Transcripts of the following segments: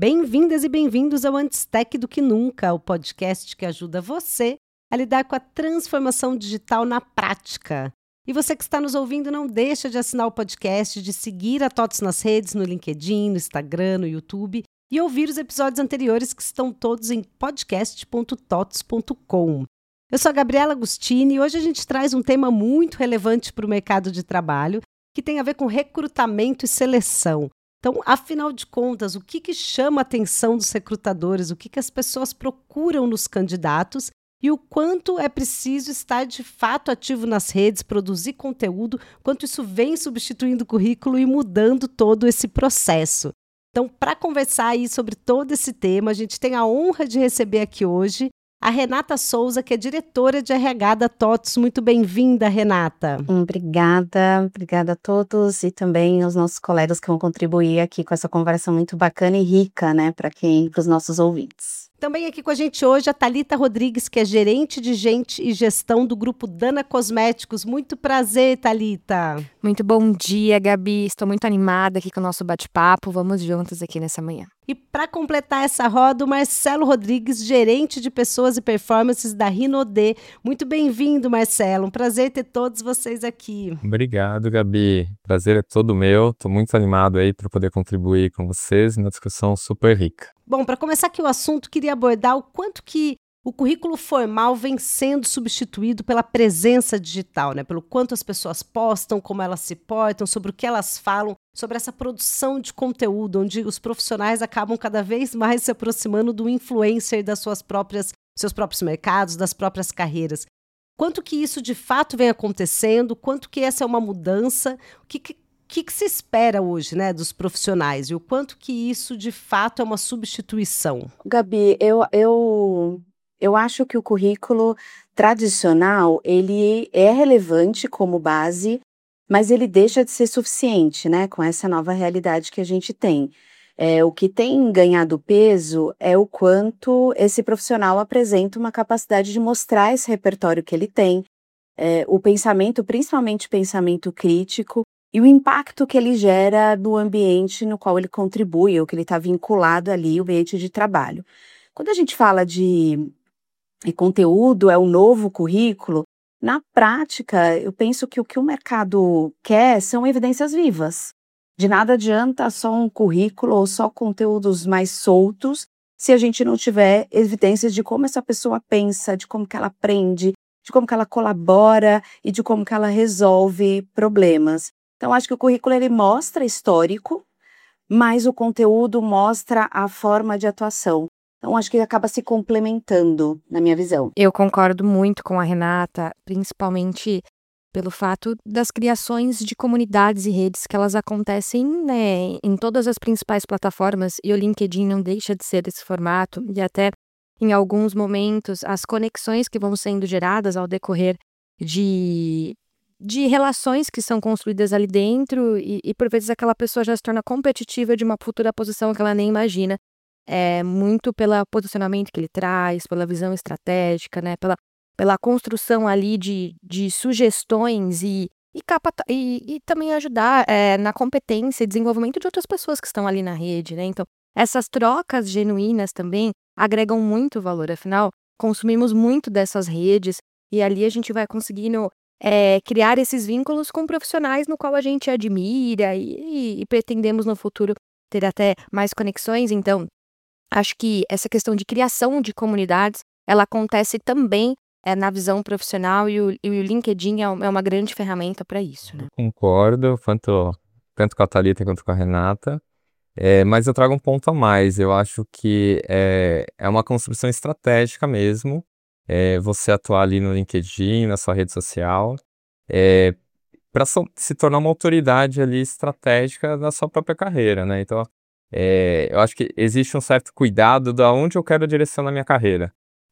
Bem-vindas e bem-vindos ao Antes Tech do que Nunca, o podcast que ajuda você a lidar com a transformação digital na prática. E você que está nos ouvindo, não deixa de assinar o podcast, de seguir a TOTS nas redes, no LinkedIn, no Instagram, no YouTube e ouvir os episódios anteriores que estão todos em podcast.tots.com. Eu sou a Gabriela Agostini e hoje a gente traz um tema muito relevante para o mercado de trabalho que tem a ver com recrutamento e seleção. Então, afinal de contas, o que chama a atenção dos recrutadores, o que as pessoas procuram nos candidatos e o quanto é preciso estar de fato ativo nas redes, produzir conteúdo, quanto isso vem substituindo o currículo e mudando todo esse processo. Então, para conversar aí sobre todo esse tema, a gente tem a honra de receber aqui hoje a Renata Souza, que é diretora de RH da TOTS. Muito bem-vinda, Renata. Obrigada a todos e também aos nossos colegas que vão contribuir aqui com essa conversa muito bacana e rica, né, para os nossos ouvintes. Também aqui com a gente hoje a Thalita Rodrigues, que é gerente de gente e gestão do grupo Dana Cosméticos. Muito prazer, Thalita. Muito bom dia, Gabi. Estou muito animada aqui com o nosso bate-papo. Vamos juntos aqui nessa manhã. E para completar essa roda, o Marcelo Rodrigues, gerente de pessoas e performances da Rinode. Muito bem-vindo, Marcelo. Um prazer ter todos vocês aqui. Obrigado, Gabi. Prazer é todo meu. Estou muito animado aí para poder contribuir com vocês numa discussão super rica. Bom, para começar aqui o assunto, queria abordar o quanto que o currículo formal vem sendo substituído pela presença digital, né? Pelo quanto as pessoas postam, como elas se portam, sobre o que elas falam, sobre essa produção de conteúdo, onde os profissionais acabam cada vez mais se aproximando do influencer das seus próprios mercados, das próprias carreiras. Quanto que isso de fato vem acontecendo, quanto que essa é uma mudança, o que se espera hoje, né, dos profissionais e o quanto que isso de fato é uma substituição? Gabi, eu acho que o currículo tradicional, ele é relevante como base, mas ele deixa de ser suficiente, né, com essa nova realidade que a gente tem. O que tem ganhado peso é o quanto esse profissional apresenta uma capacidade de mostrar esse repertório que ele tem, o pensamento, principalmente o pensamento crítico, e o impacto que ele gera no ambiente no qual ele contribui, ou que ele está vinculado ali, o ambiente de trabalho. Quando a gente fala de conteúdo, é o novo currículo, na prática, eu penso que o que o mercado quer são evidências vivas. De nada adianta só um currículo ou só conteúdos mais soltos, se a gente não tiver evidências de como essa pessoa pensa, de como que ela aprende, de como que ela colabora e de como que ela resolve problemas. Então, acho que o currículo ele mostra histórico, mas o conteúdo mostra a forma de atuação. Então, acho que ele acaba se complementando, na minha visão. Eu concordo muito com a Renata, principalmente pelo fato das criações de comunidades e redes que elas acontecem, né, em todas as principais plataformas, e o LinkedIn não deixa de ser desse formato, e até em alguns momentos as conexões que vão sendo geradas ao decorrer de relações que são construídas ali dentro e por vezes aquela pessoa já se torna competitiva de uma futura posição que ela nem imagina, muito pelo posicionamento que ele traz, pela visão estratégica, né, pela construção ali de sugestões e também ajudar na competência e desenvolvimento de outras pessoas que estão ali na rede, né, então essas trocas genuínas também agregam muito valor, afinal consumimos muito dessas redes e ali a gente vai conseguindo criar esses vínculos com profissionais no qual a gente admira e pretendemos no futuro ter até mais conexões. Então, acho que essa questão de criação de comunidades, ela acontece também na visão profissional e o LinkedIn é uma grande ferramenta para isso, né? Concordo, tanto com a Thalita quanto com a Renata, mas eu trago um ponto a mais. Eu acho que é uma construção estratégica mesmo, você atuar ali no LinkedIn, na sua rede social, para se tornar uma autoridade ali estratégica da sua própria carreira, né? Então, eu acho que existe um certo cuidado de onde eu quero direcionar a minha carreira.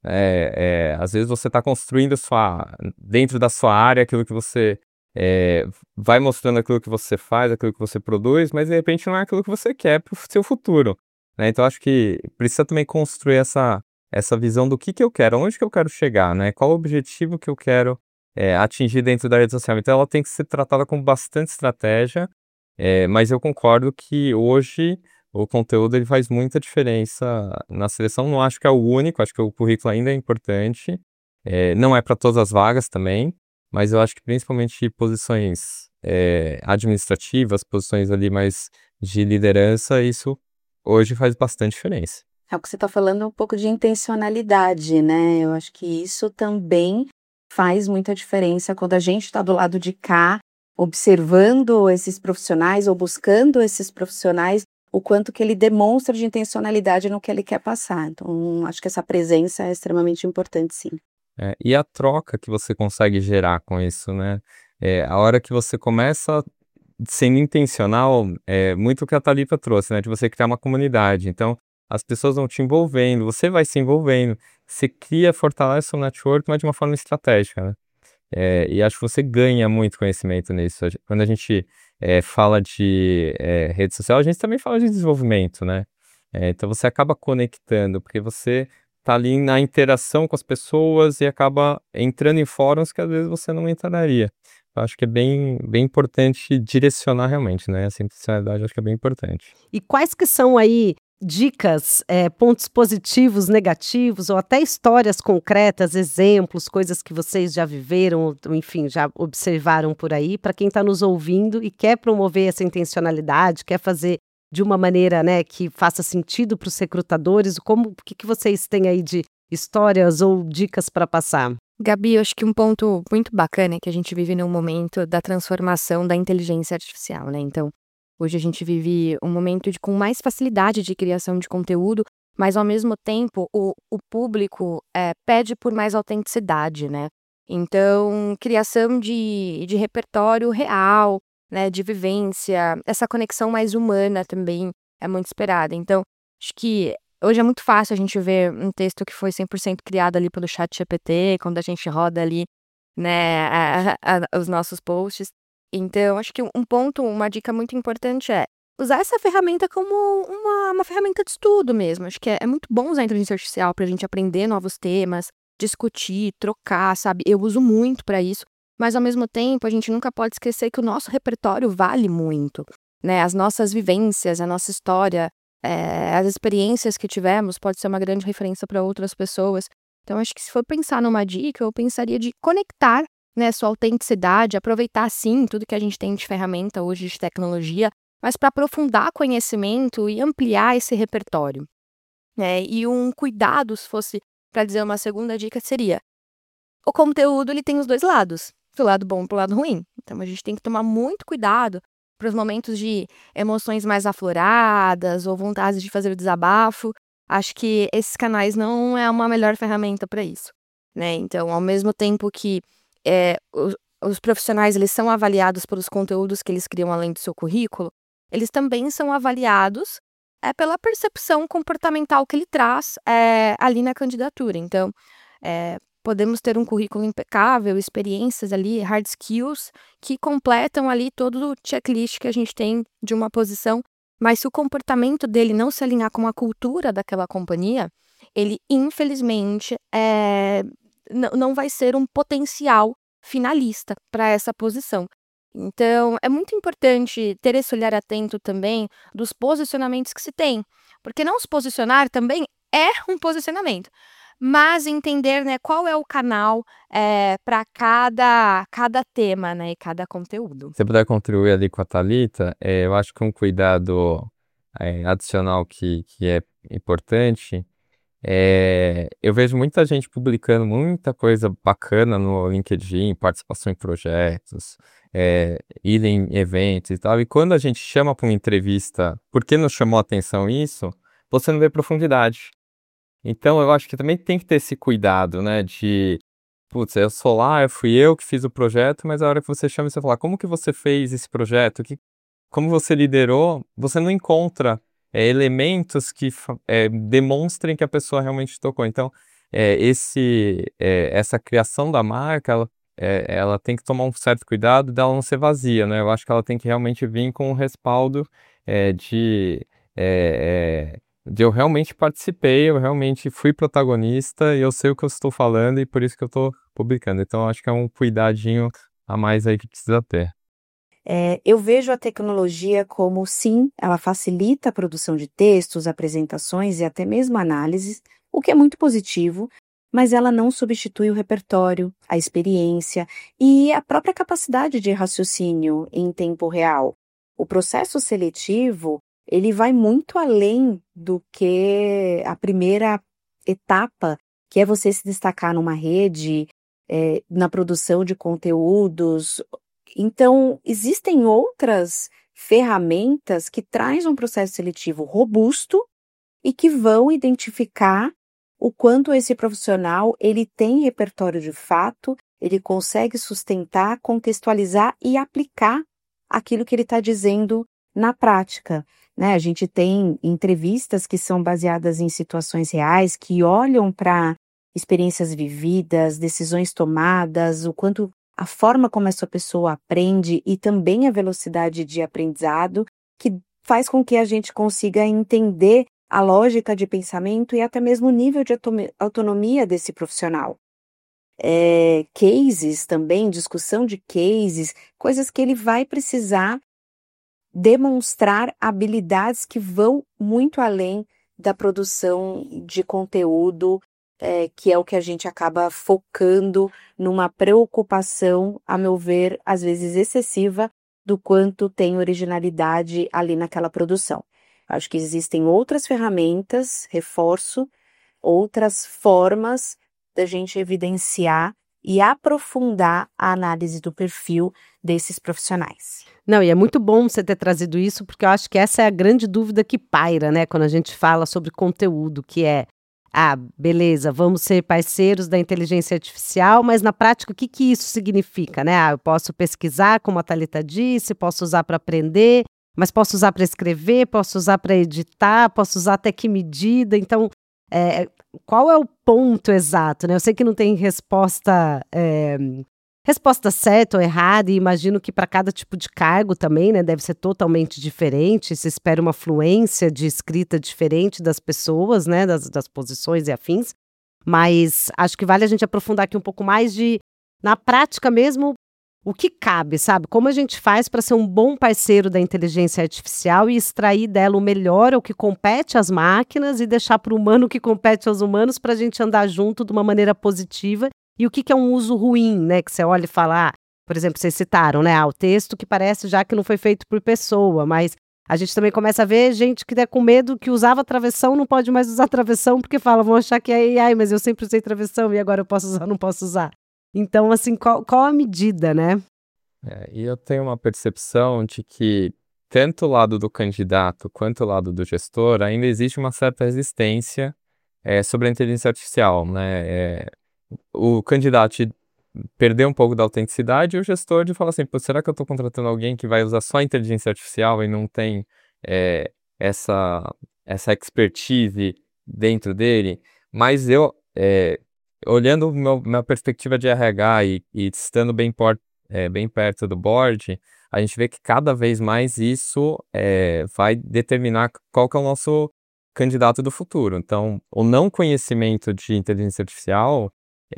Às vezes você está construindo dentro da sua área aquilo que você vai mostrando aquilo que você faz, aquilo que você produz, mas de repente não é aquilo que você quer para o seu futuro, né? Então, acho que precisa também construir essa visão do que eu quero, onde que eu quero chegar, né? Qual o objetivo que eu quero atingir dentro da rede social. Então, ela tem que ser tratada com bastante estratégia, mas eu concordo que hoje o conteúdo ele faz muita diferença na seleção. Não acho que é o único, acho que o currículo ainda é importante. Não é para todas as vagas também, mas eu acho que principalmente posições administrativas, posições ali mais de liderança, isso hoje faz bastante diferença. É o que você está falando, um pouco de intencionalidade, né? Eu acho que isso também faz muita diferença quando a gente está do lado de cá, observando esses profissionais ou buscando esses profissionais, o quanto que ele demonstra de intencionalidade no que ele quer passar. Então, acho que essa presença é extremamente importante, sim. E a troca que você consegue gerar com isso, né? A hora que você começa sendo intencional, muito o que a Thalita trouxe, né? De você criar uma comunidade. Então, as pessoas vão te envolvendo, você vai se envolvendo, você cria, fortalece o network, mas de uma forma estratégica, né? E acho que você ganha muito conhecimento nisso. Quando a gente fala de rede social, a gente também fala de desenvolvimento, né? Então você acaba conectando, porque você tá ali na interação com as pessoas e acaba entrando em fóruns que às vezes você não entraria. Eu acho que é bem, bem importante direcionar realmente, né? Essa intencionalidade eu acho que é bem importante. E quais que são aí dicas, pontos positivos, negativos, ou até histórias concretas, exemplos, coisas que vocês já viveram, ou, enfim, já observaram por aí, para quem está nos ouvindo e quer promover essa intencionalidade, quer fazer de uma maneira, né, que faça sentido para os recrutadores? O que vocês têm aí de histórias ou dicas para passar? Gabi, eu acho que um ponto muito bacana é que a gente vive num momento da transformação da inteligência artificial, né? Então, hoje a gente vive um momento com mais facilidade de criação de conteúdo, mas ao mesmo tempo o público pede por mais autenticidade, né? Então, criação de repertório real, né, de vivência, essa conexão mais humana também é muito esperada. Então, acho que hoje é muito fácil a gente ver um texto que foi 100% criado ali pelo ChatGPT, quando a gente roda ali, né, os nossos posts. Então, acho que uma dica muito importante é usar essa ferramenta como uma ferramenta de estudo mesmo. Acho que é muito bom usar a inteligência artificial para a gente aprender novos temas, discutir, trocar, sabe? Eu uso muito para isso, mas ao mesmo tempo a gente nunca pode esquecer que o nosso repertório vale muito, né? As nossas vivências, a nossa história, as experiências que tivemos pode ser uma grande referência para outras pessoas. Então, acho que se for pensar numa dica, eu pensaria de conectar, né, sua autenticidade, aproveitar sim tudo que a gente tem de ferramenta hoje de tecnologia, mas para aprofundar conhecimento e ampliar esse repertório, né? E um cuidado, se fosse para dizer uma segunda dica, seria: o conteúdo ele tem os dois lados, pro lado bom e pro lado ruim. Então a gente tem que tomar muito cuidado para os momentos de emoções mais afloradas ou vontade de fazer o desabafo. Acho que esses canais não é uma melhor ferramenta para isso, né? Então, ao mesmo tempo que os profissionais eles são avaliados pelos conteúdos que eles criam além do seu currículo, eles também são avaliados pela percepção comportamental que ele traz ali na candidatura. Então, podemos ter um currículo impecável, experiências ali, hard skills, que completam ali todo o checklist que a gente tem de uma posição, mas se o comportamento dele não se alinhar com a cultura daquela companhia, ele, infelizmente, não vai ser um potencial finalista para essa posição. Então, é muito importante ter esse olhar atento também dos posicionamentos que se tem, porque não se posicionar também é um posicionamento, mas entender, né, qual é o canal para cada tema, né, e cada conteúdo. Se você puder contribuir ali com a Thalita, eu acho que um cuidado adicional que é importante, eu vejo muita gente publicando muita coisa bacana no LinkedIn, participação em projetos, ir em eventos e tal, e quando a gente chama para uma entrevista, por que nos chamou a atenção isso? Você não vê profundidade. Então eu acho que também tem que ter esse cuidado, né, de, putz, eu sou lá, fui eu que fiz o projeto, mas a hora que você chama e você fala, como que você fez esse projeto? Como você liderou, você não encontra elementos que demonstrem que a pessoa realmente tocou. Então, essa criação da marca, ela tem que tomar um certo cuidado dela não ser vazia, né? Eu acho que ela tem que realmente vir com um respaldo de eu realmente participei, eu realmente fui protagonista e eu sei o que eu estou falando e por isso que eu estou publicando. Então, eu acho que é um cuidadinho a mais aí que precisa ter. Eu vejo a tecnologia como, sim, ela facilita a produção de textos, apresentações e até mesmo análises, o que é muito positivo, mas ela não substitui o repertório, a experiência e a própria capacidade de raciocínio em tempo real. O processo seletivo, ele vai muito além do que a primeira etapa, que é você se destacar numa rede, na produção de conteúdos. Então, existem outras ferramentas que trazem um processo seletivo robusto e que vão identificar o quanto esse profissional ele tem repertório de fato, ele consegue sustentar, contextualizar e aplicar aquilo que ele está dizendo na prática, né? A gente tem entrevistas que são baseadas em situações reais, que olham para experiências vividas, decisões tomadas, o quanto a forma como essa pessoa aprende e também a velocidade de aprendizado, que faz com que a gente consiga entender a lógica de pensamento e até mesmo o nível de autonomia desse profissional. Cases também, discussão de cases, coisas que ele vai precisar demonstrar habilidades que vão muito além da produção de conteúdo, que é o que a gente acaba focando numa preocupação, a meu ver, às vezes excessiva, do quanto tem originalidade ali naquela produção. Acho que existem outras ferramentas, reforço, outras formas da gente evidenciar e aprofundar a análise do perfil desses profissionais. Não, e é muito bom você ter trazido isso, porque eu acho que essa é a grande dúvida que paira, né, quando a gente fala sobre conteúdo, que é, beleza, vamos ser parceiros da inteligência artificial, mas na prática o que que isso significa, né? Eu posso pesquisar, como a Thalita disse, posso usar para aprender, mas posso usar para escrever, posso usar para editar, posso usar até que medida, então, qual é o ponto exato, né? Eu sei que não tem resposta certa ou errada, e imagino que para cada tipo de cargo também, né, deve ser totalmente diferente, se espera uma fluência de escrita diferente das pessoas, né, das posições e afins, mas acho que vale a gente aprofundar aqui um pouco mais na prática mesmo, o que cabe, sabe? Como a gente faz para ser um bom parceiro da inteligência artificial e extrair dela o melhor, o que compete às máquinas, e deixar para o humano o que compete aos humanos, para a gente andar junto de uma maneira positiva. E o que que é um uso ruim, né? Que você olha e fala, por exemplo, vocês citaram, né? O texto que parece já que não foi feito por pessoa, mas a gente também começa a ver gente que com medo, que usava travessão, não pode mais usar travessão, porque fala, vão achar que é AI, mas eu sempre usei travessão e agora eu posso usar, não posso usar. Então, assim, qual a medida, né? E eu tenho uma percepção de que tanto o lado do candidato quanto o lado do gestor ainda existe uma certa resistência sobre a inteligência artificial, né? O candidato perder um pouco da autenticidade e o gestor de falar assim, pô, será que eu estou contratando alguém que vai usar só a inteligência artificial e não tem essa expertise dentro dele? Mas eu, olhando minha perspectiva de RH e estando bem perto do board, a gente vê que cada vez mais isso vai determinar qual que é o nosso candidato do futuro. Então, o não conhecimento de inteligência artificial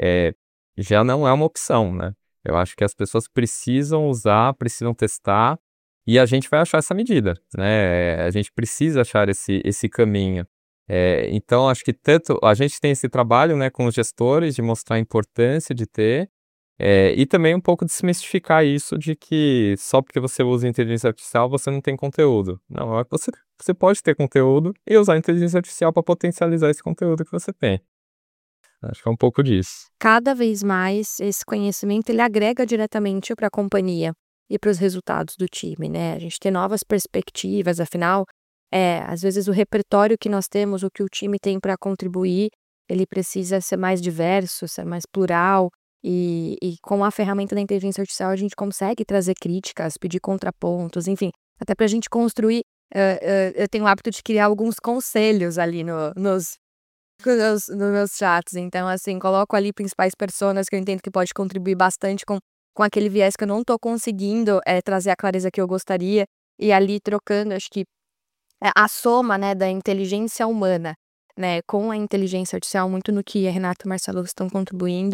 já não é uma opção, né? Eu acho que as pessoas precisam usar, precisam testar, e a gente vai achar essa medida, né? A gente precisa achar esse caminho. Então, acho que tanto a gente tem esse trabalho, né, com os gestores, de mostrar a importância de ter, e também um pouco desmistificar isso de que só porque você usa inteligência artificial você não tem conteúdo. Não, é que você pode ter conteúdo e usar a inteligência artificial para potencializar esse conteúdo que você tem. Acho que é um pouco disso. Cada vez mais esse conhecimento ele agrega diretamente para a companhia e para os resultados do time, né? A gente tem novas perspectivas, afinal, às vezes o repertório que nós temos, o que o time tem para contribuir, ele precisa ser mais diverso, ser mais plural, e com a ferramenta da inteligência artificial a gente consegue trazer críticas, pedir contrapontos, enfim, até para a gente construir. Eu tenho o hábito de criar alguns conselhos ali nos meus chats, então assim, coloco ali principais personas que eu entendo que pode contribuir bastante com aquele viés que eu não tô conseguindo trazer a clareza que eu gostaria, e ali trocando, acho que a soma, né, da inteligência humana, né, com a inteligência artificial, muito no que a Renata e o Marcelo estão contribuindo,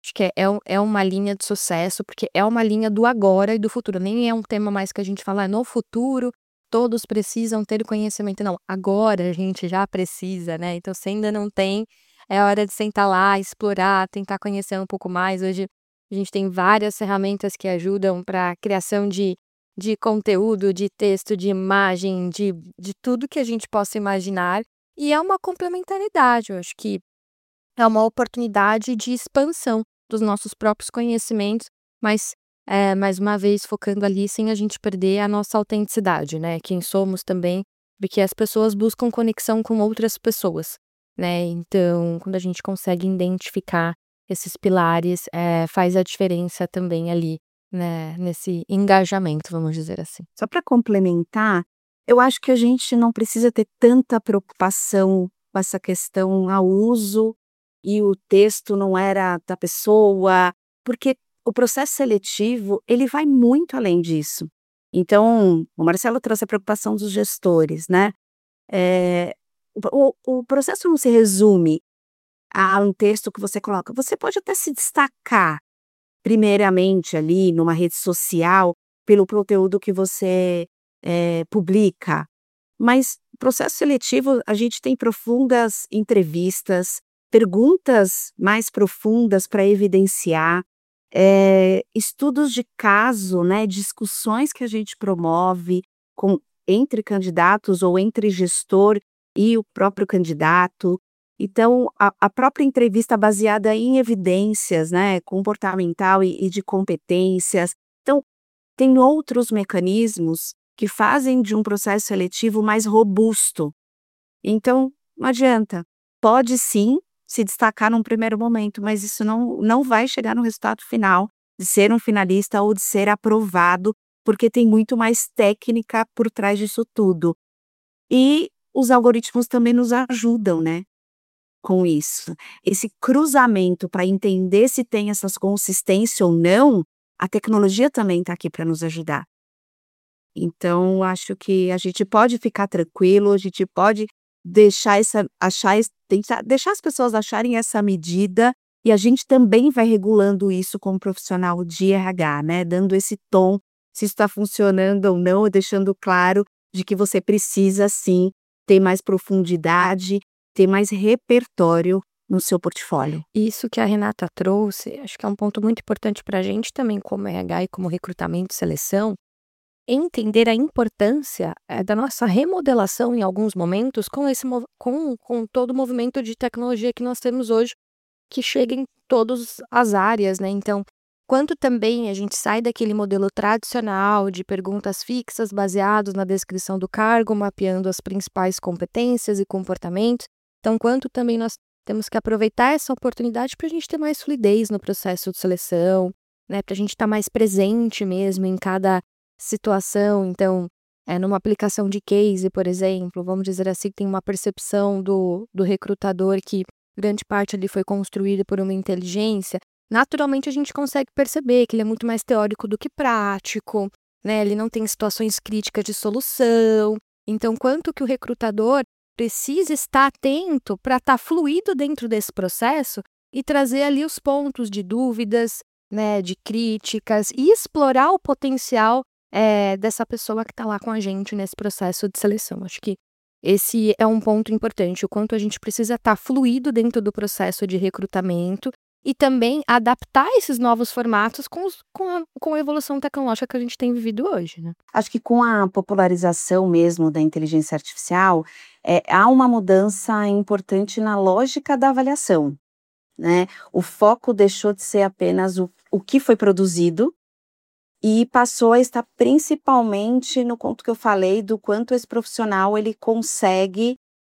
Acho que é uma linha de sucesso, porque é uma linha do agora e do futuro. Nem é um tema mais que a gente fala, no futuro todos precisam ter conhecimento. Não, agora a gente já precisa, né? Então, se ainda não tem, é hora de sentar lá, explorar, tentar conhecer um pouco mais. Hoje a gente tem várias ferramentas que ajudam para a criação de conteúdo, de texto, de imagem, de tudo que a gente possa imaginar. E é uma complementaridade, eu acho que é uma oportunidade de expansão dos nossos próprios conhecimentos, mas, mais uma vez, focando ali sem a gente perder a nossa autenticidade, né? Quem somos também, porque as pessoas buscam conexão com outras pessoas, né? Então, quando a gente consegue identificar esses pilares, faz a diferença também ali, né? Nesse engajamento, vamos dizer assim. Só para complementar, eu acho que a gente não precisa ter tanta preocupação com essa questão ao uso e o texto não era da pessoa, porque o processo seletivo, ele vai muito além disso. Então, o Marcelo trouxe a preocupação dos gestores, né? Eh, o processo não se resume a um texto que você coloca. Você pode até se destacar, primeiramente, ali numa rede social, pelo conteúdo que você publica. Mas processo seletivo, a gente tem profundas entrevistas, perguntas mais profundas para evidenciar, estudos de caso, né, discussões que a gente promove com entre candidatos ou entre gestor e o próprio candidato. Então, a própria entrevista baseada em evidências, né, comportamental e de competências. Então, tem outros mecanismos que fazem de um processo seletivo mais robusto. Então, não adianta. Pode sim se destacar num primeiro momento, mas isso não vai chegar no resultado final de ser um finalista ou de ser aprovado, porque tem muito mais técnica por trás disso tudo. E os algoritmos também nos ajudam, né, com isso. Esse cruzamento para entender se tem essas consistência ou não, a tecnologia também está aqui para nos ajudar. Então, acho que a gente pode ficar tranquilo, a gente pode deixar as pessoas acharem essa medida, e a gente também vai regulando isso como profissional de RH, né, dando esse tom, se isso está funcionando ou não, deixando claro de que você precisa sim ter mais profundidade, ter mais repertório no seu portfólio. Isso que a Renata trouxe, acho que é um ponto muito importante para a gente também, como RH e como recrutamento e seleção, entender a importância da nossa remodelação em alguns momentos com todo o movimento de tecnologia que nós temos hoje, que chega em todas as áreas, né? Então, quanto também a gente sai daquele modelo tradicional de perguntas fixas baseados na descrição do cargo, mapeando as principais competências e comportamentos. Então, quanto também nós temos que aproveitar essa oportunidade para a gente ter mais fluidez no processo de seleção, né? Para a gente estar mais presente mesmo em cada situação. Então, numa aplicação de case, por exemplo, vamos dizer assim, que tem uma percepção do recrutador que grande parte ali foi construída por uma inteligência, naturalmente a gente consegue perceber que ele é muito mais teórico do que prático, né? Ele não tem situações críticas de solução. Então, quanto que o recrutador precisa estar atento para estar fluido dentro desse processo e trazer ali os pontos de dúvidas, né, de críticas e explorar o potencial dessa pessoa que está lá com a gente nesse processo de seleção. Acho que esse é um ponto importante, o quanto a gente precisa estar fluido dentro do processo de recrutamento e também adaptar esses novos formatos com a evolução tecnológica que a gente tem vivido hoje, né? Acho que com a popularização mesmo da inteligência artificial, há uma mudança importante na lógica da avaliação, né? O foco deixou de ser apenas o que foi produzido e passou a estar principalmente no ponto que eu falei do quanto esse profissional ele consegue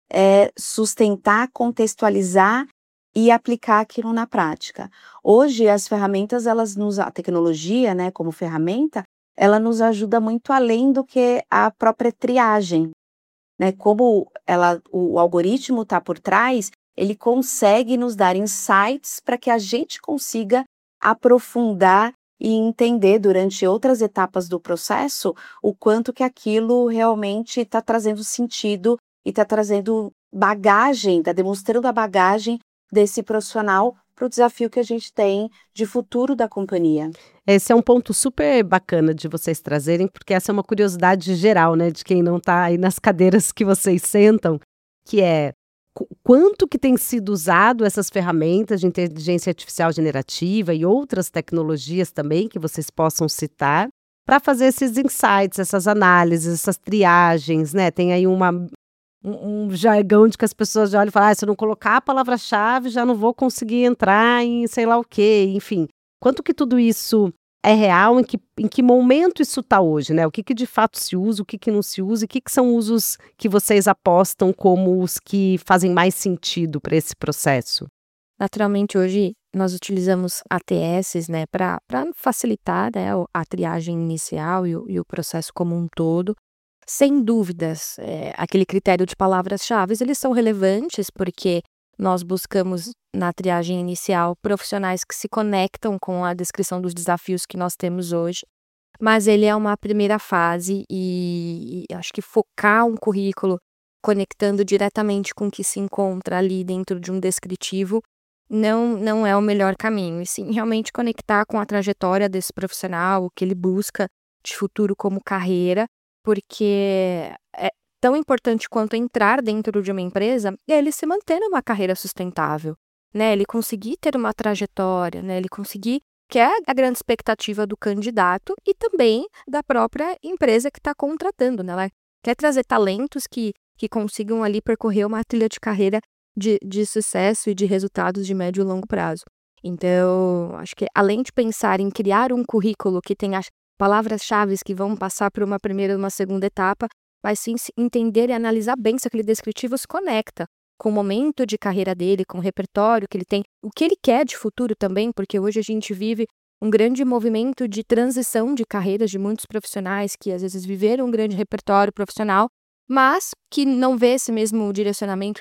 sustentar, contextualizar e aplicar aquilo na prática. Hoje as ferramentas, a tecnologia, né, como ferramenta, ela nos ajuda muito além do que a própria triagem, né? Como o algoritmo está por trás, ele consegue nos dar insights para que a gente consiga aprofundar e entender durante outras etapas do processo o quanto que aquilo realmente está trazendo sentido e está trazendo bagagem, está demonstrando a bagagem desse profissional para o desafio que a gente tem de futuro da companhia. Esse é um ponto super bacana de vocês trazerem, porque essa é uma curiosidade geral, né, de quem não está aí nas cadeiras que vocês sentam, que é quanto que tem sido usado essas ferramentas de inteligência artificial generativa e outras tecnologias também que vocês possam citar para fazer esses insights, essas análises, essas triagens, né? Tem aí um jargão de que as pessoas já olham e falam, se eu não colocar a palavra-chave, já não vou conseguir entrar em sei lá o quê, enfim. Quanto que tudo isso é real, em que momento isso está hoje, né? O que de fato se usa, o que não se usa, e o que são usos que vocês apostam como os que fazem mais sentido para esse processo? Naturalmente, hoje nós utilizamos ATS, né, para facilitar, né, a triagem inicial e o processo como um todo. Sem dúvidas, aquele critério de palavras-chave, eles são relevantes porque nós buscamos na triagem inicial profissionais que se conectam com a descrição dos desafios que nós temos hoje, mas ele é uma primeira fase e acho que focar um currículo conectando diretamente com o que se encontra ali dentro de um descritivo não é o melhor caminho, e sim realmente conectar com a trajetória desse profissional, o que ele busca de futuro como carreira, porque é tão importante quanto entrar dentro de uma empresa é ele se manter numa carreira sustentável, né? Ele conseguir ter uma trajetória, né? Ele conseguir, que é a grande expectativa do candidato e também da própria empresa que está contratando, né? Ela quer trazer talentos que consigam ali percorrer uma trilha de carreira de sucesso e de resultados de médio e longo prazo. Então, acho que além de pensar em criar um currículo que tenha palavras-chave que vão passar por uma primeira e uma segunda etapa, mas sim entender e analisar bem se aquele descritivo se conecta com o momento de carreira dele, com o repertório que ele tem, o que ele quer de futuro também, porque hoje a gente vive um grande movimento de transição de carreiras de muitos profissionais que às vezes viveram um grande repertório profissional, mas que não vê esse mesmo direcionamento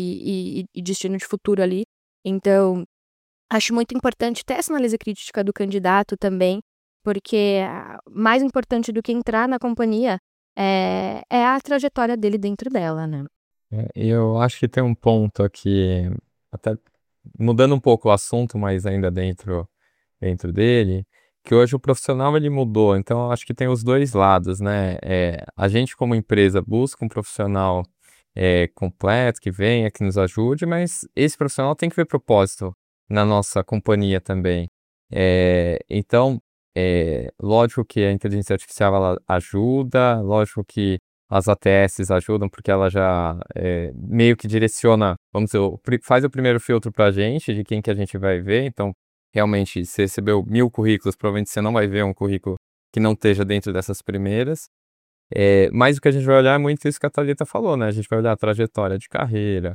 e destino de futuro ali. Então, acho muito importante ter essa análise crítica do candidato também, porque mais importante do que entrar na companhia é a trajetória dele dentro dela, né? Eu acho que tem um ponto aqui, até mudando um pouco o assunto, mas ainda dentro dele, que hoje o profissional ele mudou, então eu acho que tem os dois lados, né? A gente como empresa busca um profissional completo, que venha, que nos ajude, mas esse profissional tem que ver propósito na nossa companhia também. Então, lógico que a inteligência artificial ela ajuda, lógico que as ATS ajudam, porque ela já meio que direciona, vamos dizer, faz o primeiro filtro para a gente, de quem que a gente vai ver. Então, realmente, se você recebeu 1000 currículos, provavelmente você não vai ver um currículo que não esteja dentro dessas primeiras. Mas o que a gente vai olhar é muito isso que a Thalita falou, né? A gente vai olhar a trajetória de carreira,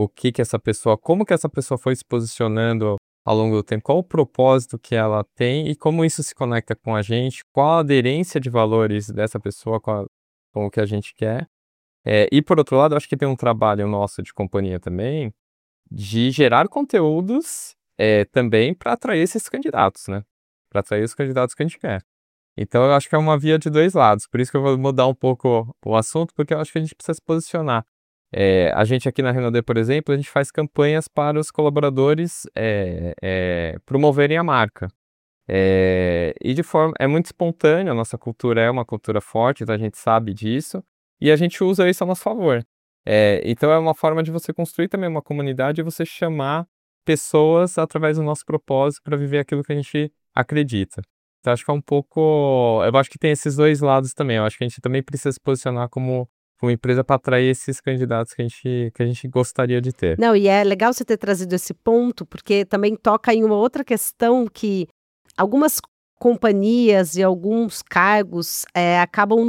como que essa pessoa foi se posicionando ao longo do tempo, qual o propósito que ela tem e como isso se conecta com a gente, qual a aderência de valores dessa pessoa com o que a gente quer. E por outro lado, acho que tem um trabalho nosso de companhia também, de gerar conteúdos também para atrair esses candidatos, né? Para atrair os candidatos que a gente quer. Então eu acho que é uma via de dois lados, por isso que eu vou mudar um pouco o assunto, porque eu acho que a gente precisa se posicionar. A gente aqui na Renaudê, por exemplo, a gente faz campanhas para os colaboradores promoverem a marca. E de forma, é muito espontânea, a nossa cultura é uma cultura forte, então a gente sabe disso, e a gente usa isso a nosso favor. Então é uma forma de você construir também uma comunidade e você chamar pessoas através do nosso propósito para viver aquilo que a gente acredita. Então acho que é um pouco, eu acho que tem esses dois lados também, eu acho que a gente também precisa se posicionar como empresa para atrair esses candidatos que a gente gostaria de ter. Não, e é legal você ter trazido esse ponto, porque também toca em uma outra questão que algumas companhias e alguns cargos acabam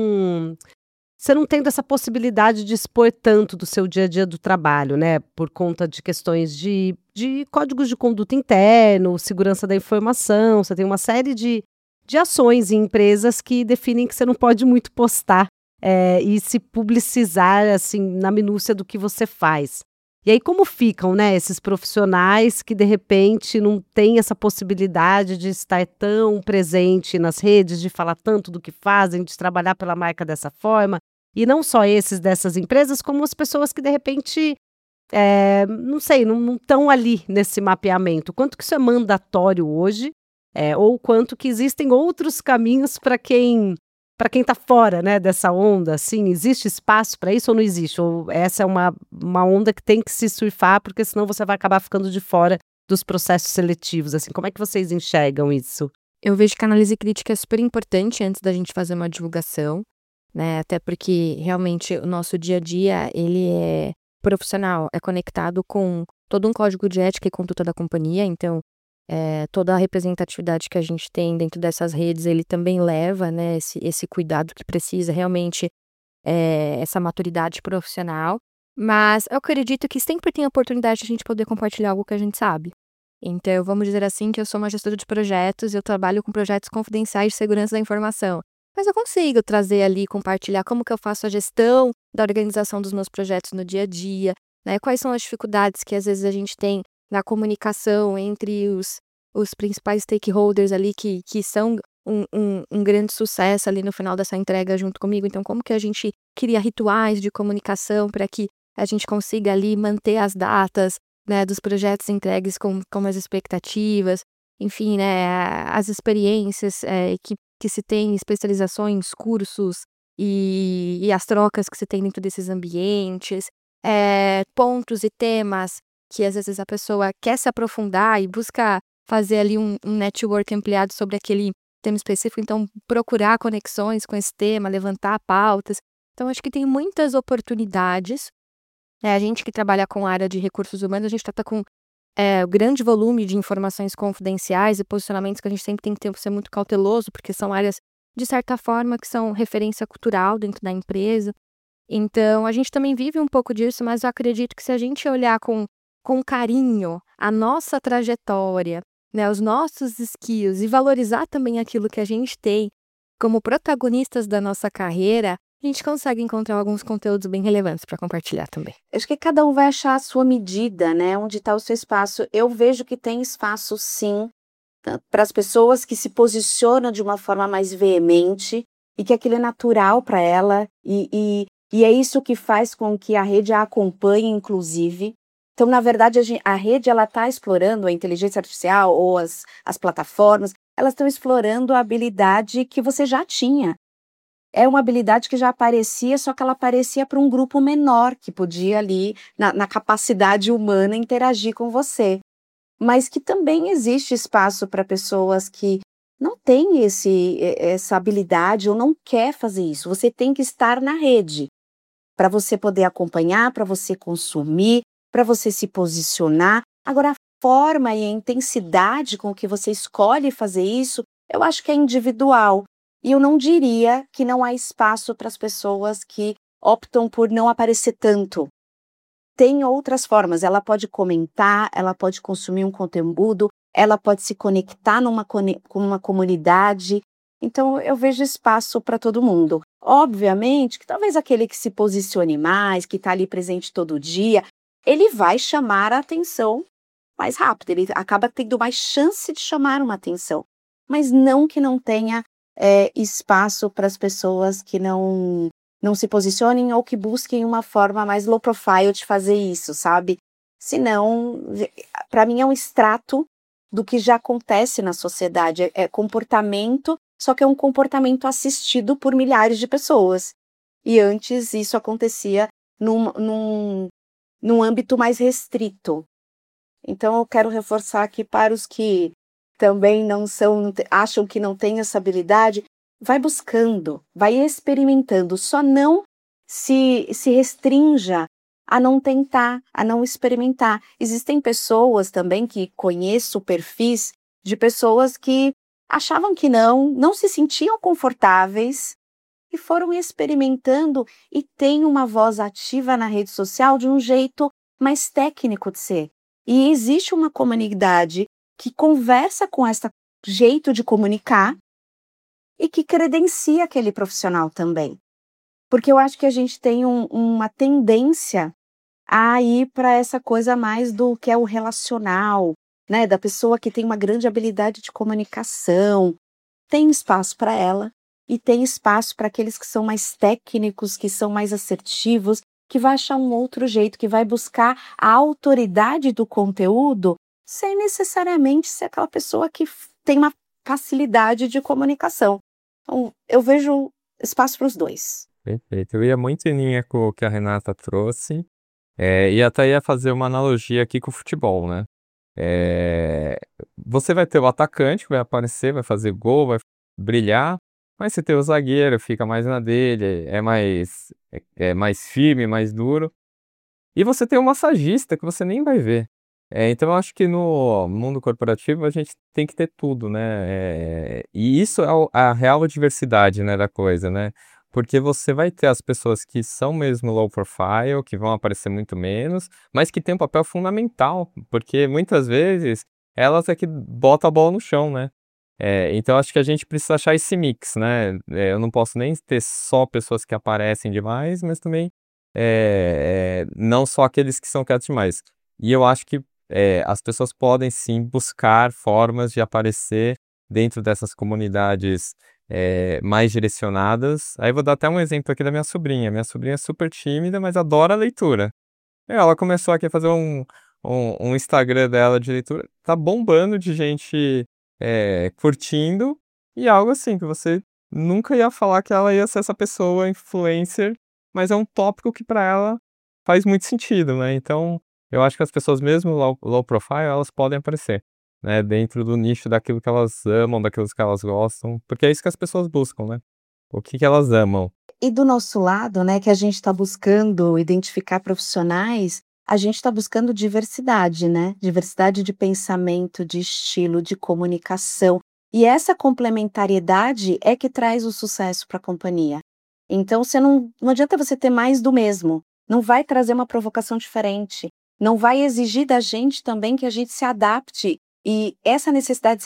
você não tendo essa possibilidade de expor tanto do seu dia a dia do trabalho, né? Por conta de questões de códigos de conduta interno, segurança da informação, você tem uma série de ações em empresas que definem que você não pode muito postar e se publicizar assim na minúcia do que você faz. E aí como ficam, né, esses profissionais que de repente não têm essa possibilidade de estar tão presente nas redes, de falar tanto do que fazem, de trabalhar pela marca dessa forma, e não só esses dessas empresas, como as pessoas que de repente não sei, não estão ali nesse mapeamento. Quanto que isso é mandatório hoje, ou quanto que existem outros caminhos para quem está fora, né, dessa onda, assim, existe espaço para isso ou não existe? Ou essa é uma onda que tem que se surfar, porque senão você vai acabar ficando de fora dos processos seletivos, assim, como é que vocês enxergam isso? Eu vejo que a análise crítica é super importante antes da gente fazer uma divulgação, né? Até porque realmente o nosso dia a dia, ele é profissional, é conectado com todo um código de ética e conduta da companhia, então toda a representatividade que a gente tem dentro dessas redes, ele também leva, né, esse cuidado que precisa realmente, essa maturidade profissional, mas eu acredito que sempre tem a oportunidade de a gente poder compartilhar algo que a gente sabe. Então, vamos dizer assim que eu sou uma gestora de projetos, eu trabalho com projetos confidenciais de segurança da informação, mas eu consigo trazer ali, compartilhar como que eu faço a gestão da organização dos meus projetos no dia a dia, né, quais são as dificuldades que às vezes a gente tem na comunicação entre os principais stakeholders ali que são um grande sucesso ali no final dessa entrega junto comigo. Então, como que a gente cria rituais de comunicação para que a gente consiga ali manter as datas, né, dos projetos entregues com as expectativas, enfim, né, as experiências que se tem, especializações, cursos e as trocas que se tem dentro desses ambientes, pontos e temas que às vezes a pessoa quer se aprofundar e busca fazer ali um network ampliado sobre aquele tema específico, então procurar conexões com esse tema, levantar pautas. Então acho que tem muitas oportunidades. A gente que trabalha com a área de recursos humanos, a gente trata com o grande volume de informações confidenciais e posicionamentos que a gente sempre tem que ser muito cauteloso, porque são áreas, de certa forma, que são referência cultural dentro da empresa. Então, a gente também vive um pouco disso, mas eu acredito que se a gente olhar com carinho a nossa trajetória, né, os nossos skills e valorizar também aquilo que a gente tem como protagonistas da nossa carreira, a gente consegue encontrar alguns conteúdos bem relevantes para compartilhar também. Acho que cada um vai achar a sua medida, né? Onde está o seu espaço. Eu vejo que tem espaço, sim, para as pessoas que se posicionam de uma forma mais veemente e que aquilo é natural para ela. E é isso que faz com que a rede a acompanhe, inclusive. Então, na verdade, a rede está explorando a inteligência artificial ou as plataformas, elas estão explorando a habilidade que você já tinha. É uma habilidade que já aparecia, só que ela aparecia para um grupo menor, que podia ali, na capacidade humana, interagir com você. Mas que também existe espaço para pessoas que não têm essa habilidade ou não quer fazer isso. Você tem que estar na rede para você poder acompanhar, para você consumir, para você se posicionar. Agora, a forma e a intensidade com que você escolhe fazer isso, eu acho que é individual. E eu não diria que não há espaço para as pessoas que optam por não aparecer tanto. Tem outras formas, ela pode comentar, ela pode consumir um conteúdo, ela pode se conectar com uma comunidade. Então, eu vejo espaço para todo mundo. Obviamente que talvez aquele que se posicione mais, que está ali presente todo dia, ele vai chamar a atenção mais rápido, ele acaba tendo mais chance de chamar uma atenção. Mas não que não tenha espaço para as pessoas que não se posicionem ou que busquem uma forma mais low profile de fazer isso, sabe? Senão, para mim é um extrato do que já acontece na sociedade, é comportamento, só que é um comportamento assistido por milhares de pessoas. E antes isso acontecia num âmbito mais restrito. Então eu quero reforçar aqui para os que também acham que não têm essa habilidade, vai buscando, vai experimentando, só não se restrinja a não tentar, a não experimentar. Existem pessoas também que conheço perfis de pessoas que achavam que não se sentiam confortáveis e foram experimentando e têm uma voz ativa na rede social de um jeito mais técnico de ser. E existe uma comunidade que conversa com esse jeito de comunicar e que credencia aquele profissional também. Porque eu acho que a gente tem uma tendência a ir para essa coisa mais do que é o relacional, né? Da pessoa que tem uma grande habilidade de comunicação. Tem espaço para ela e tem espaço para aqueles que são mais técnicos, que são mais assertivos, que vai achar um outro jeito, que vai buscar a autoridade do conteúdo sem necessariamente ser aquela pessoa que tem uma facilidade de comunicação. Então, eu vejo espaço para os dois. Perfeito. Eu ia muito em linha com o que a Renata trouxe, e até ia fazer uma analogia aqui com o futebol, né? Você vai ter o atacante que vai aparecer, vai fazer gol, vai brilhar, mas você tem o zagueiro, fica mais na dele, é mais firme, mais duro. E você tem o massagista que você nem vai ver. Então eu acho que no mundo corporativo a gente tem que ter tudo, né? E isso é a real diversidade, né, da coisa, né? Porque você vai ter as pessoas que são mesmo low profile, que vão aparecer muito menos, mas que têm um papel fundamental, porque muitas vezes elas é que botam a bola no chão, né? Então acho que a gente precisa achar esse mix, né? Eu não posso nem ter só pessoas que aparecem demais, mas também não só aqueles que são quietos demais. E eu acho que as pessoas podem sim buscar formas de aparecer dentro dessas comunidades mais direcionadas. Aí vou dar até um exemplo aqui da minha sobrinha. Minha sobrinha é super tímida, mas adora leitura. Ela começou aqui a fazer um Instagram dela de leitura. Tá bombando de gente curtindo. E algo assim, que você nunca ia falar que ela ia ser essa pessoa influencer, mas é um tópico que para ela faz muito sentido, né? Então, eu acho que as pessoas mesmo low profile, elas podem aparecer, né? Dentro do nicho daquilo que elas amam, daquilo que elas gostam, porque é isso que as pessoas buscam, né? O que elas amam. E do nosso lado, né, que a gente está buscando identificar profissionais, a gente está buscando diversidade, né? Diversidade de pensamento, de estilo, de comunicação. E essa complementariedade é que traz o sucesso para a companhia. Então, não adianta você ter mais do mesmo. Não vai trazer uma provocação diferente. Não vai exigir da gente também que a gente se adapte. E essa necessidade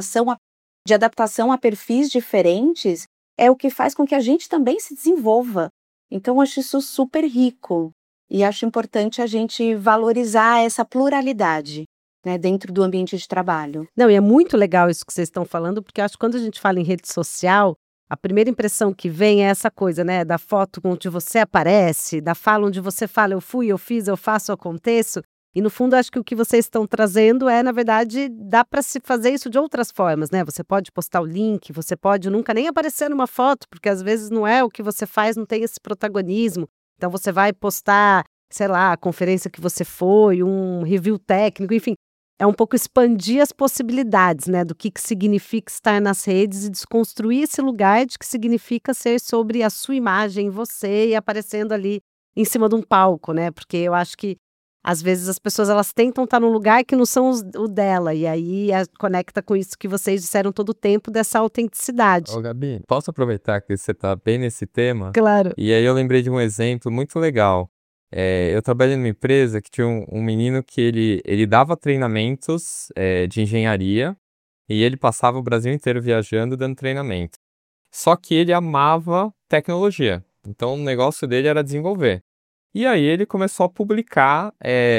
de adaptação a perfis diferentes é o que faz com que a gente também se desenvolva. Então, eu acho isso super rico. E acho importante a gente valorizar essa pluralidade, né, dentro do ambiente de trabalho. Não, e é muito legal isso que vocês estão falando, porque eu acho que quando a gente fala em rede social, a primeira impressão que vem é essa coisa, né, da foto onde você aparece, da fala onde você fala, eu fui, eu fiz, eu faço, eu aconteço. E no fundo, acho que o que vocês estão trazendo na verdade, dá para se fazer isso de outras formas, né? Você pode postar o link, você pode nunca nem aparecer numa foto, porque às vezes não é o que você faz, não tem esse protagonismo. Então você vai postar, sei lá, a conferência que você foi, um review técnico, enfim. É um pouco expandir as possibilidades, né, do que significa estar nas redes e desconstruir esse lugar de que significa ser sobre a sua imagem, você e aparecendo ali em cima de um palco, né? Porque eu acho que às vezes as pessoas elas tentam estar num lugar que não são o dela e aí conecta com isso que vocês disseram todo o tempo dessa autenticidade. Ô, Gabi, posso aproveitar que você tá bem nesse tema? Claro. E aí eu lembrei de um exemplo muito legal. Eu trabalhei numa empresa que tinha um menino que ele dava treinamentos de engenharia e ele passava o Brasil inteiro viajando dando treinamento. Só que ele amava tecnologia, então o negócio dele era desenvolver. E aí ele começou a publicar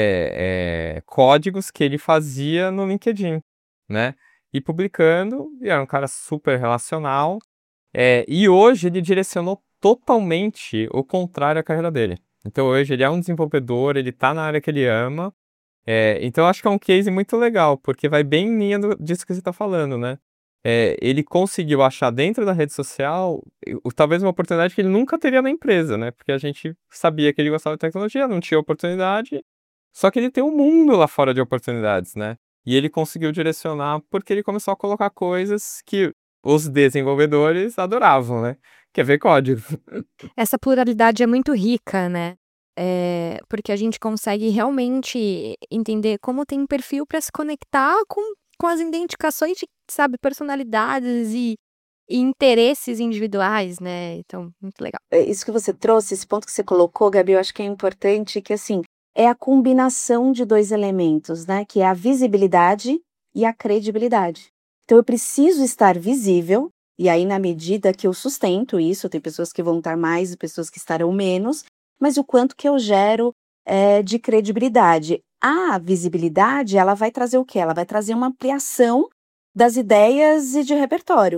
códigos que ele fazia no LinkedIn, né? E publicando, e era um cara super relacional. E hoje ele direcionou totalmente o contrário à carreira dele. Então hoje ele é um desenvolvedor, ele está na área que ele ama. Então eu acho que é um case muito legal, porque vai bem em linha disso que você está falando, né? Ele conseguiu achar dentro da rede social talvez uma oportunidade que ele nunca teria na empresa, né? Porque a gente sabia que ele gostava de tecnologia, não tinha oportunidade, só que ele tem um mundo lá fora de oportunidades, né? E ele conseguiu direcionar porque ele começou a colocar coisas que os desenvolvedores adoravam, né? Que é ver código. Essa pluralidade é muito rica, né? Porque a gente consegue realmente entender como tem perfil para se conectar com as identificações de, sabe, personalidades e interesses individuais, né? Então, muito legal. Isso que você trouxe, esse ponto que você colocou, Gabi, eu acho que é importante, que assim, é a combinação de dois elementos, né? Que é a visibilidade e a credibilidade. Então, eu preciso estar visível, e aí, na medida que eu sustento isso, tem pessoas que vão estar mais e pessoas que estarão menos, mas o quanto que eu gero de credibilidade. A visibilidade, ela vai trazer o quê? Ela vai trazer uma ampliação das ideias e de repertório.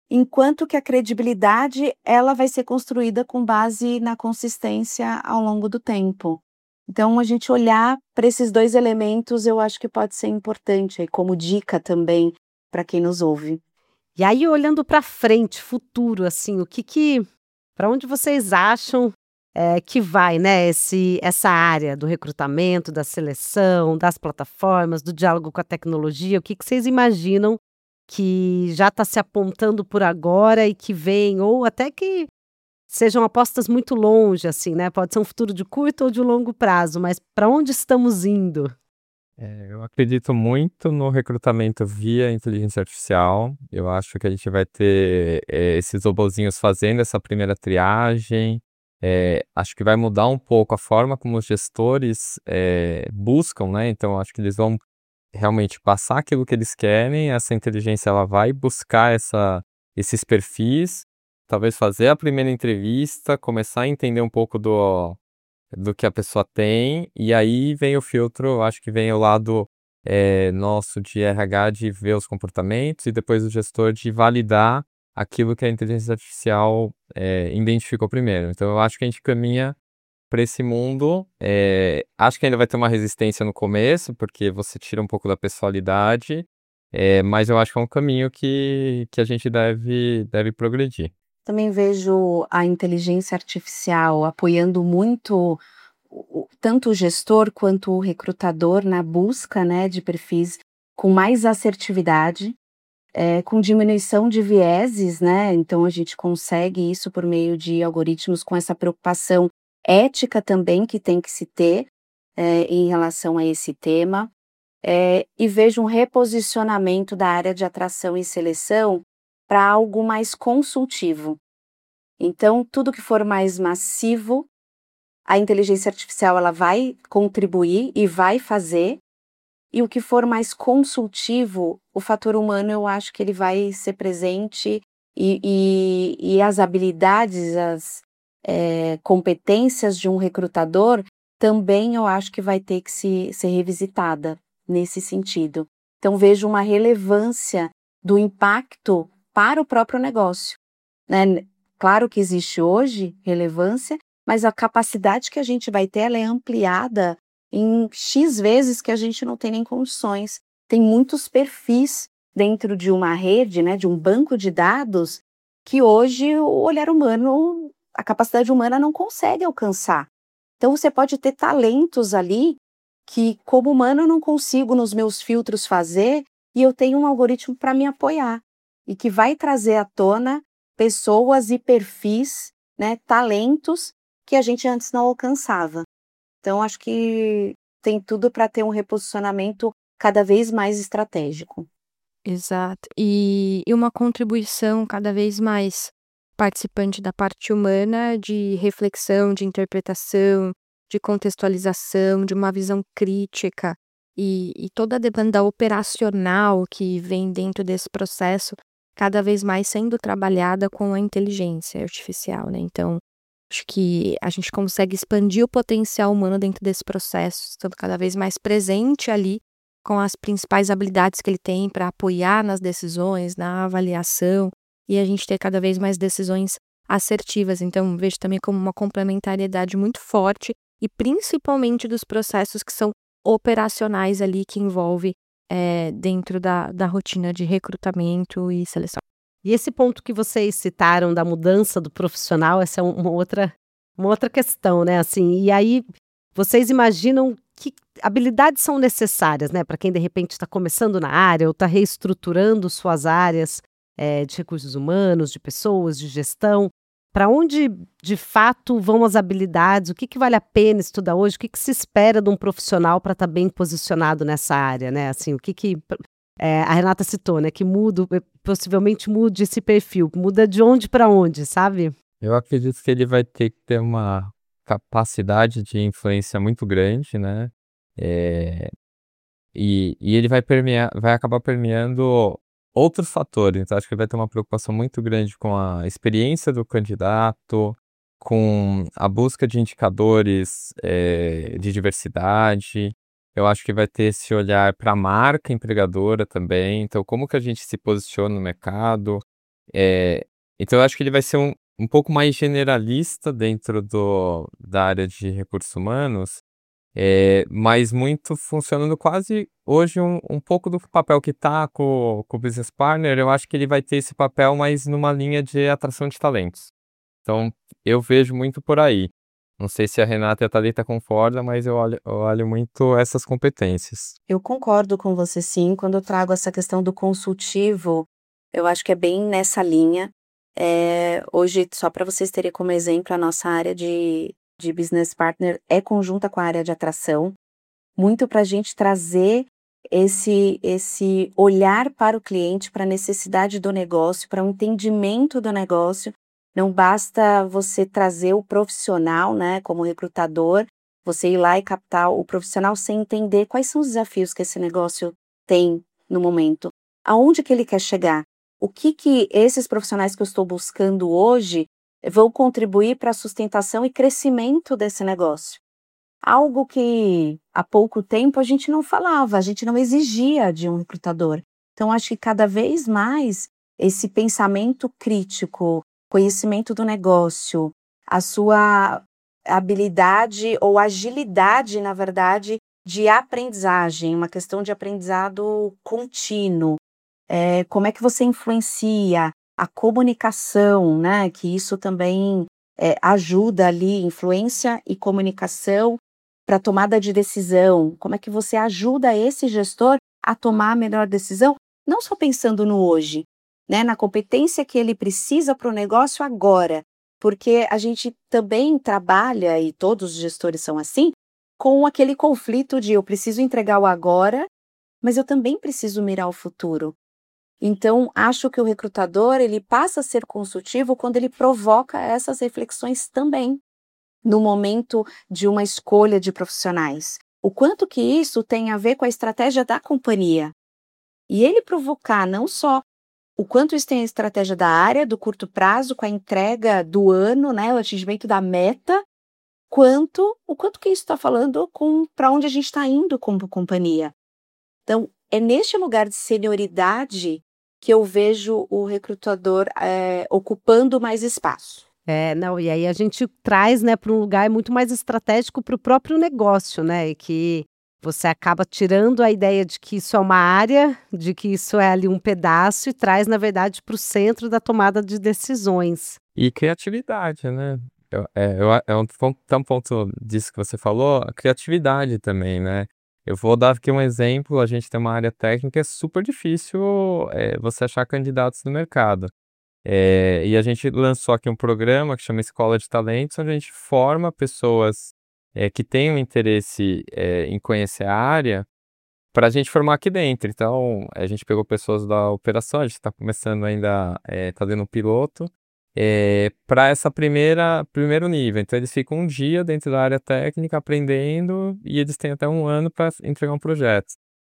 enquanto que a credibilidade ela vai ser construída com base na consistência ao longo do tempo. Então, a gente olhar para esses 2 elementos, eu acho que pode ser importante aí como dica também para quem nos ouve. E aí, olhando para frente, futuro, assim, para onde vocês acham que vai, né, essa área do recrutamento, da seleção, das plataformas, do diálogo com a tecnologia? O que vocês imaginam que já está se apontando por agora e que vem, ou até que sejam apostas muito longe, assim, né? Pode ser um futuro de curto ou de longo prazo, mas para onde estamos indo? Eu acredito muito no recrutamento via inteligência artificial. Eu acho que a gente vai ter esses robozinhos fazendo essa primeira triagem. Acho que vai mudar um pouco a forma como os gestores buscam, né? Então, acho que eles vão realmente passar aquilo que eles querem. Essa inteligência ela vai buscar esses perfis, talvez fazer a primeira entrevista, começar a entender um pouco do que a pessoa tem, e aí vem o filtro, acho que vem o lado nosso de RH de ver os comportamentos e depois o gestor de validar aquilo que a inteligência artificial identificou primeiro. Então eu acho que a gente caminha para esse mundo, acho que ainda vai ter uma resistência no começo, porque você tira um pouco da pessoalidade, mas eu acho que é um caminho que a gente deve progredir. Também vejo a inteligência artificial apoiando muito tanto o gestor quanto o recrutador na busca, né, de perfis com mais assertividade, com diminuição de vieses, né? Então a gente consegue isso por meio de algoritmos com essa preocupação ética também que tem que se ter em relação a esse tema. E vejo um reposicionamento da área de atração e seleção para algo mais consultivo. Então, tudo que for mais massivo, a inteligência artificial ela vai contribuir e vai fazer, e o que for mais consultivo, o fator humano eu acho que ele vai ser presente e as habilidades, as competências de um recrutador também eu acho que vai ter que ser revisitada nesse sentido. Então, vejo uma relevância do impacto para o próprio negócio, né? Claro que existe hoje relevância, mas a capacidade que a gente vai ter, ela é ampliada em X vezes que a gente não tem nem condições. Tem muitos perfis dentro de uma rede, né, de um banco de dados, que hoje o olhar humano, a capacidade humana não consegue alcançar. Então você pode ter talentos ali que, como humano, eu não consigo nos meus filtros fazer, e eu tenho um algoritmo para me apoiar, e que vai trazer à tona pessoas e perfis, né, talentos que a gente antes não alcançava. Então, acho que tem tudo para ter um reposicionamento cada vez mais estratégico. Exato. E uma contribuição cada vez mais participante da parte humana de reflexão, de interpretação, de contextualização, de uma visão crítica e toda a demanda operacional que vem dentro desse processo cada vez mais sendo trabalhada com a inteligência artificial, né? Então, acho que a gente consegue expandir o potencial humano dentro desse processo, estando cada vez mais presente ali com as principais habilidades que ele tem para apoiar nas decisões, na avaliação, e a gente ter cada vez mais decisões assertivas. Então, vejo também como uma complementariedade muito forte e principalmente dos processos que são operacionais ali, que envolve dentro da rotina de recrutamento e seleção. E esse ponto que vocês citaram da mudança do profissional, essa é uma outra questão, né? Assim, e aí vocês imaginam que habilidades são necessárias, né, para quem de repente está começando na área ou está reestruturando suas áreas de recursos humanos, de pessoas, de gestão? Para onde de fato vão as habilidades? O que vale a pena estudar hoje? O que se espera de um profissional para estar bem posicionado nessa área, né? Assim, o que a Renata citou, né? Que possivelmente mude esse perfil. Muda de onde para onde, sabe? Eu acredito que ele vai ter que ter uma capacidade de influência muito grande, né? E ele vai acabar permeando outros fatores. Então, acho que ele vai ter uma preocupação muito grande com a experiência do candidato, com a busca de indicadores de diversidade. Eu acho que vai ter esse olhar para a marca empregadora também. Então, como que a gente se posiciona no mercado? Então eu acho que ele vai ser um pouco mais generalista dentro da área de recursos humanos, mas muito funcionando quase hoje um pouco do papel que está com o Business Partner. Eu acho que ele vai ter esse papel mais numa linha de atração de talentos. Então, eu vejo muito por aí. Não sei se a Renata e a Thalita concordam, mas eu olho muito essas competências. Eu concordo com você sim, quando eu trago essa questão do consultivo, eu acho que é bem nessa linha. Hoje, só para vocês terem como exemplo, a nossa área de Business Partner é conjunta com a área de atração, muito para a gente trazer esse olhar para o cliente, para a necessidade do negócio, para o entendimento do negócio. Não basta você trazer o profissional, né, como recrutador, você ir lá e captar o profissional sem entender quais são os desafios que esse negócio tem no momento. Aonde que ele quer chegar? O que esses profissionais que eu estou buscando hoje vão contribuir para a sustentação e crescimento desse negócio? Algo que há pouco tempo a gente não falava, a gente não exigia de um recrutador. Então, acho que cada vez mais esse pensamento crítico, conhecimento do negócio, a sua habilidade ou agilidade, na verdade, de aprendizagem, uma questão de aprendizado contínuo. Como é que você influencia a comunicação, né? Que isso também ajuda ali, influência e comunicação para tomada de decisão. Como é que você ajuda esse gestor a tomar a melhor decisão, não só pensando no hoje, né, na competência que ele precisa para o negócio agora, porque a gente também trabalha, e todos os gestores são assim, com aquele conflito de eu preciso entregar o agora, mas eu também preciso mirar o futuro. Então, acho que o recrutador, ele passa a ser consultivo quando ele provoca essas reflexões também, no momento de uma escolha de profissionais. O quanto que isso tem a ver com a estratégia da companhia. E ele provocar não só o quanto isso tem a estratégia da área, do curto prazo, com a entrega do ano, né, o atingimento da meta, o quanto que isso está falando para onde a gente está indo como companhia. Então, é neste lugar de senioridade que eu vejo o recrutador ocupando mais espaço. Não, e aí a gente traz, né, para um lugar muito mais estratégico para o próprio negócio, né, e que você acaba tirando a ideia de que isso é uma área, de que isso é ali um pedaço e traz, na verdade, para o centro da tomada de decisões. E criatividade, né? Tem um ponto disso que você falou, a criatividade também, né? Eu vou dar aqui um exemplo, a gente tem uma área técnica, é super difícil você achar candidatos no mercado. E a gente lançou aqui um programa que chama Escola de Talentos, onde a gente forma pessoas que têm um interesse em conhecer a área, para a gente formar aqui dentro. Então, a gente pegou pessoas da operação, a gente está começando ainda, está dando um piloto, para essa primeiro nível. Então, eles ficam um dia dentro da área técnica aprendendo e eles têm até um ano para entregar um projeto.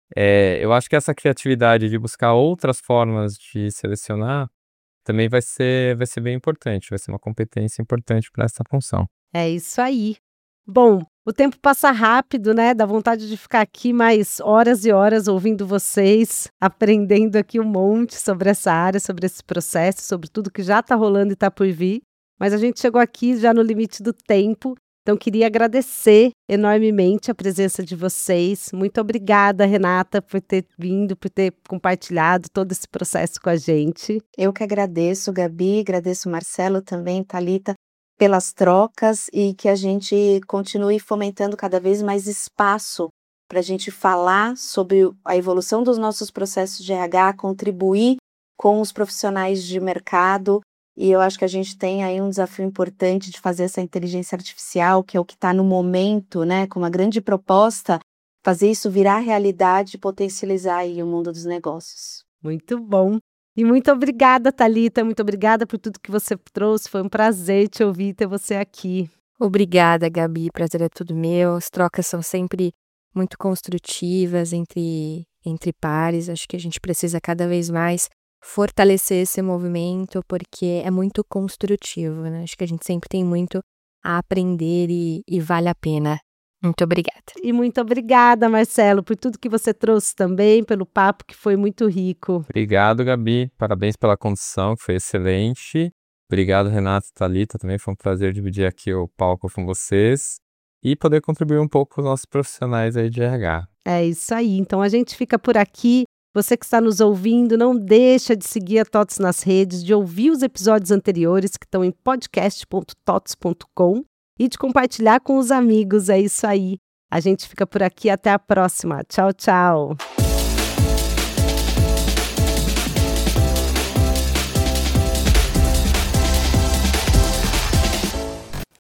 Eu acho que essa criatividade de buscar outras formas de selecionar também vai ser bem importante, vai ser uma competência importante para essa função. É isso aí. Bom, o tempo passa rápido, né? Dá vontade de ficar aqui mais horas e horas ouvindo vocês, aprendendo aqui um monte sobre essa área, sobre esse processo, sobre tudo que já está rolando e está por vir. Mas a gente chegou aqui já no limite do tempo, então queria agradecer enormemente a presença de vocês. Muito obrigada, Renata, por ter vindo, por ter compartilhado todo esse processo com a gente. Eu que agradeço, Gabi, agradeço Marcelo também, Thalita, pelas trocas e que a gente continue fomentando cada vez mais espaço para a gente falar sobre a evolução dos nossos processos de RH, contribuir com os profissionais de mercado. E eu acho que a gente tem aí um desafio importante de fazer essa inteligência artificial, que é o que está no momento, né, com uma grande proposta, fazer isso virar realidade e potencializar aí o mundo dos negócios. Muito bom. E muito obrigada, Thalita, muito obrigada por tudo que você trouxe, foi um prazer te ouvir e ter você aqui. Obrigada, Gabi, prazer é tudo meu, as trocas são sempre muito construtivas entre pares, acho que a gente precisa cada vez mais fortalecer esse movimento, porque é muito construtivo, né? Acho que a gente sempre tem muito a aprender e vale a pena. Muito obrigada. E muito obrigada, Marcelo, por tudo que você trouxe também, pelo papo que foi muito rico. Obrigado, Gabi. Parabéns pela condução, que foi excelente. Obrigado, Renata e Thalita. Também foi um prazer dividir aqui o palco com vocês e poder contribuir um pouco com os nossos profissionais aí de RH. É isso aí. Então a gente fica por aqui. Você que está nos ouvindo, não deixa de seguir a TOTS nas redes, de ouvir os episódios anteriores que estão em podcast.tots.com e de compartilhar com os amigos. É isso aí. A gente fica por aqui. Até a próxima. Tchau, tchau.